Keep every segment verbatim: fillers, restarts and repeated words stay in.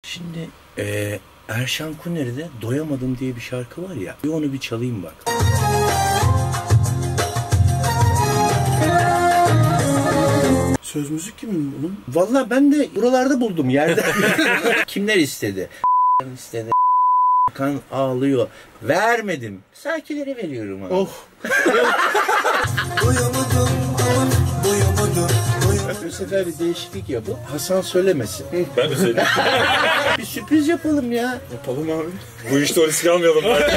Şimdi ee, Erşan Kuneri'de Doyamadım diye bir şarkı var ya. Bir onu bir çalayım bak. Söz müzik kimin bunun? Vallahi ben de buralarda buldum yerde. Kimler istedi? istedi. Kan ağlıyor. Vermedim. Sakilere veriyorum abi. Oh. Doyamadım ama doyamadım. Bu sefer bir değişiklik yapıp Hasan söylemesin. Ben de söyleyeyim. Bir sürpriz yapalım ya. Yapalım abi. Bu işte o riski almayalım artık.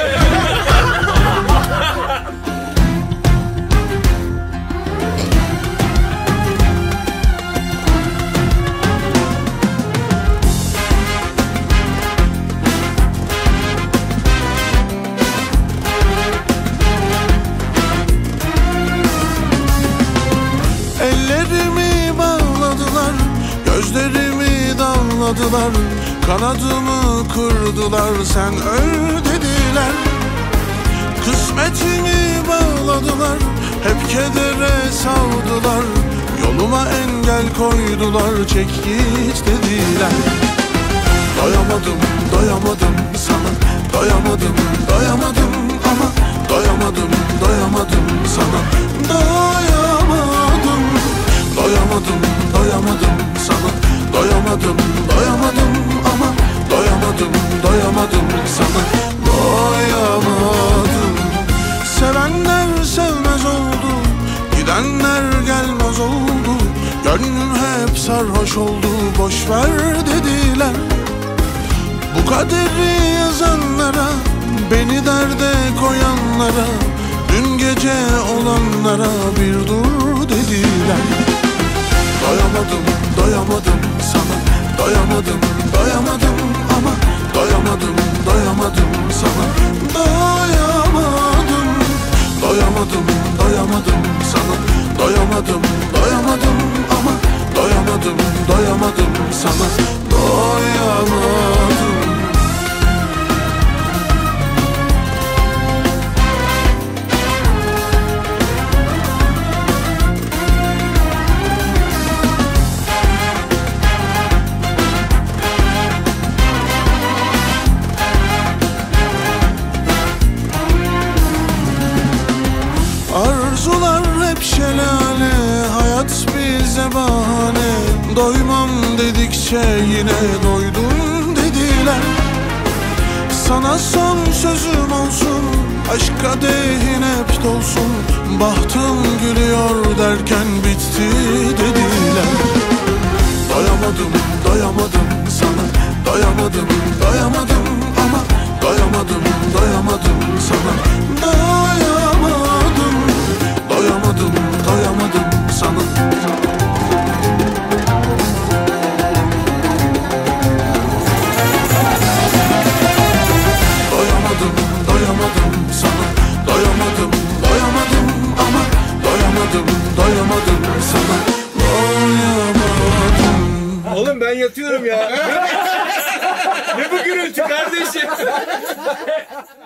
Ellerimi bağladılar, gözlerimi damladılar, kanadımı kırdılar, sen öl dediler. Kısmetimi bağladılar, hep kedere savdular, yoluma engel koydular, çek git dediler. Doyamadım, doyamadım sana, doyamadım, doyamadım ama doyamadım, doyamadım sana, doyamadım, doyamadım, doyamadım sana, doyamadım, doyamadım ama doyamadım, doyamadım sana, doyamadım. Sevenler sevmez oldu, gidenler gelmez oldu, gönlüm hep sarhoş oldu, boş ver dediler. Bu kaderi yazanlara, beni derde koyanlara, dün gece olanlara bir dur dediler. Doyamadım, doyamadım sana, doyamadım, doyamadım ama doyamadım, doyamadım sana, doyamadım, doyamadım, doyamadım sana, doyamadım, doyamadım ama doyamadım, doyamadım sana, doyamadım. Arzular hep şelale, hayat bize bahane, doymam dedikçe yine doydum dediler. Sana son sözüm olsun, aşk kadehin hep dolsun, bahtım gülüyor derken bitti dediler. Doyamadım, doyamadım sana, doyamadım, doyamadım ama doyamadım, doyamadım sana, doyamadım, doyamadım, doyamadım sana. Doyamadım, doyamadım sana, doyamadım, doyamadım ama doyamadım, doyamadım sana, doyamadım. Oğlum ben yatıyorum ya. Ne bu gürültü kardeşim?